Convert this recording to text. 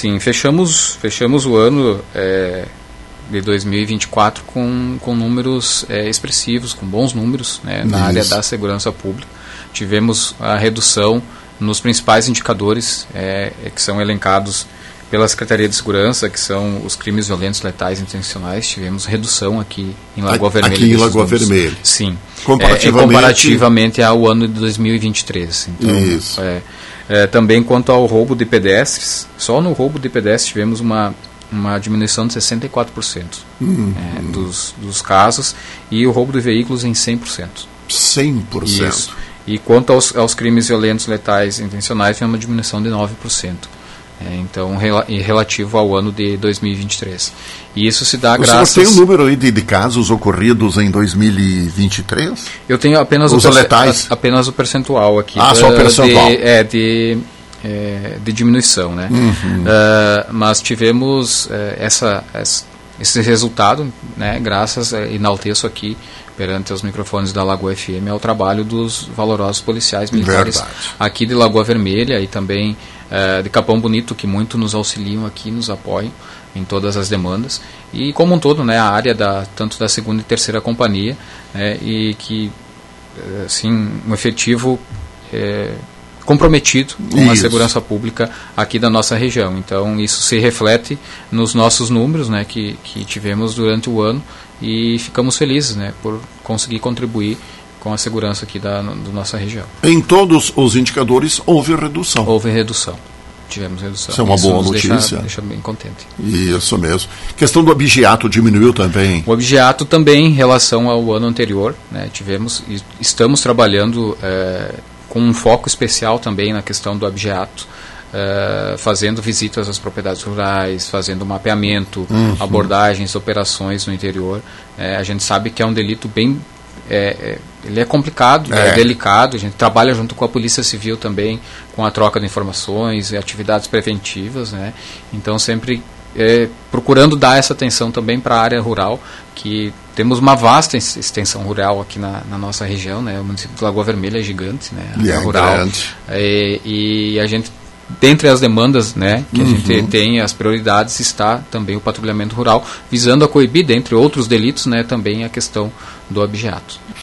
Sim, fechamos o ano de 2024 com números expressivos, com bons números, né, na área da segurança pública. Tivemos a redução nos principais indicadores que são elencados pela Secretaria de Segurança, que são os crimes violentos, letais e intencionais. Tivemos redução aqui em Lagoa Vermelha. Aqui em Lagoa Vermelha. Sim. Comparativamente ao ano de 2023. Então, isso. Também quanto ao roubo de pedestres, só no roubo de pedestres tivemos uma diminuição de 64% dos casos, e o roubo de veículos em 100%. 100%. Isso. E quanto aos crimes violentos, letais e intencionais, tivemos uma diminuição de 9%. Então, relativo ao ano de 2023. E isso se dá graças... Você tem um número aí de casos ocorridos em 2023? Eu tenho apenas apenas o percentual aqui. Só o percentual. De diminuição, né? Mas tivemos esse resultado, né, graças, enalteço aqui perante os microfones da Lagoa FM, ao trabalho dos valorosos policiais militares aqui de Lagoa Vermelha e também de Capão Bonito, que muito nos auxiliam aqui, nos apoiam em todas as demandas, e como um todo, né, a área tanto da 2ª e 3ª companhia, e que assim, um efetivo comprometido com a segurança pública aqui da nossa região. Então isso se reflete nos nossos números, né, que tivemos durante o ano, e ficamos felizes, né, por conseguir contribuir com a segurança aqui da nossa região. Em todos os indicadores houve redução. Houve redução. Tivemos redução. Isso é uma boa notícia. Deixa bem contente. Isso mesmo. Questão do abigeato diminuiu também? O abigeato também, em relação ao ano anterior, né, estamos trabalhando com um foco especial também na questão do abigeato, fazendo visitas às propriedades rurais, fazendo mapeamento, abordagens, operações no interior. A gente sabe que é um delito bem... ele é complicado, é delicado. A gente trabalha junto com a Polícia Civil também, com a troca de informações e atividades preventivas, né? Então sempre procurando dar essa atenção também para a área rural, que temos uma vasta extensão rural aqui na nossa região, né? O município de Lagoa Vermelha é gigante, né? A área rural. E a gente, dentre as demandas, né, que a gente tem, as prioridades, está também o patrulhamento rural, visando a coibir, dentre outros delitos, né, também a questão do abigeato.